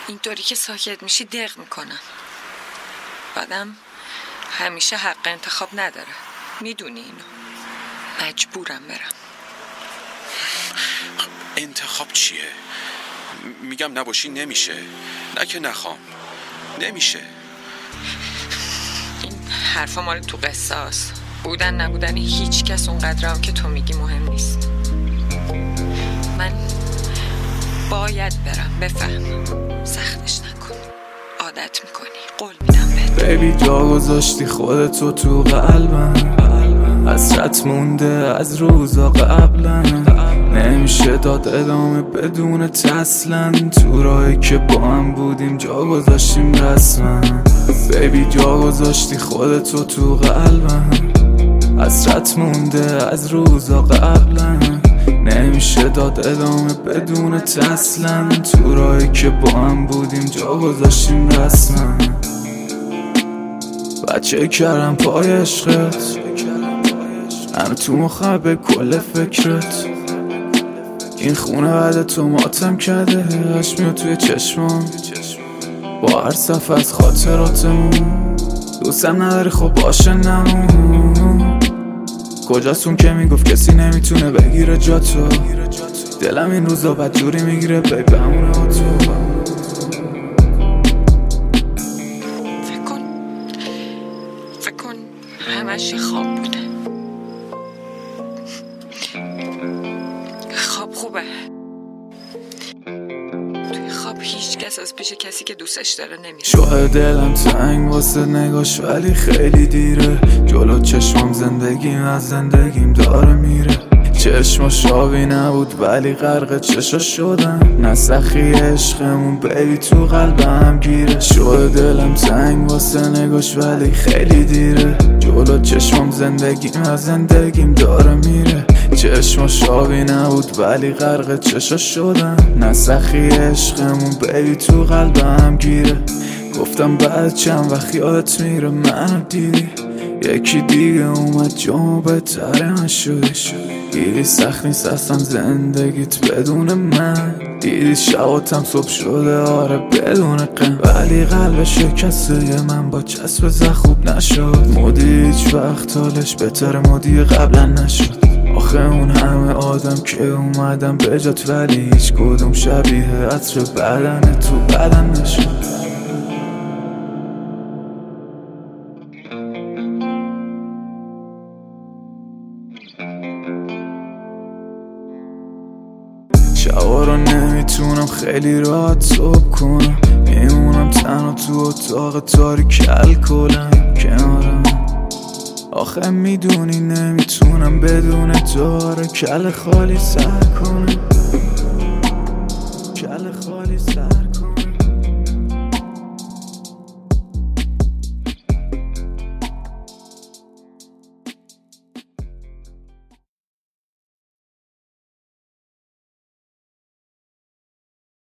اینطوری که ساکت میشی دق میکنم. آدم همیشه حق انتخاب نداره، میدونی اینو. مجبورم برم. انتخاب چیه؟ میگم نباشی نمیشه، نه که نخوام، نمیشه. این حرفا مال تو قصه هست. بودن نبودن هیچ کس اونقدر هم که تو میگی مهم نیست. من باید برم، بفهم. سختش نکن، عادت میکنی، قول میدم بهت. بیبی جا گذاشتی خودتو تو قلبم، حسرت مونده از روزا قبلا. نمیشه داد ادامه بدون اصلا، تو راهی که با هم بودیم جا گذاشتیم رسما. بیبی جا گذاشتی خودتو تو قلبم، حسرت مونده از روزا قبلا. نمیشه داد ادامه بدون اصلا، تو راهی که با هم بودیم جا گذاشتیم رسما. بچه کردم پای عشقت، همه تو مخم به کل فکرت. این خونه بعد تو ماتم کرده، هش میاد توی چشمام با هر صف از خاطراتمون. دوستم نداری خب باشه نمون. کجاست اون که میگفت کسی نمیتونه بگیره جاتو؟ دلم این روزا بدجوری میگیره بی بمونه با تو. فکر کن همش خواب بوده. خواب خوبه. توی خواب هیچ کس از پیش کسی که دوستش داره نمیره. شوه دلم تنگ واسه نگاش ولی خیلی دیره. جلو چشمم زندگیم از زندگیم داره میره. چشماش آبی نبود ولی غرق چشا شدم. نسخی عشقمون بیبی تو قلبم گیره. شوه دلم تنگ واسه نگاش ولی خیلی دیره. جلو چشمم زندگیم از زندگیم داره میره. چشماش آبی نبود ولی غرق چشا شدم. نسخی عشقمون بیبی تو قلبم گیره. گفتم بعد چند وقت یادت میره منو دیدی. یکی دیگه اومد جامو بهتره نشدی. دیدی سخت نیست اصلا زندگیت بدون من. دیدی شباتم صبح شده آره بدون غم. ولی قلب شکسته من با چسب زخم خوب نشد. مودی هیچ وقت حالش بهتر مودی قبلا نشد. آخه اون همه آدم که اومدم به جات ولی هیچ کدوم شبیه عطر بدن تو بدن نشد. شبا رو نمیتونم خیلی راحت صبح کنم. میمونم تنها تو اتاق تاریک الکلم کنارم. آخه میدونی نمیتونم بدون داره کل خالی سر کنم. کل خالی سر کنم.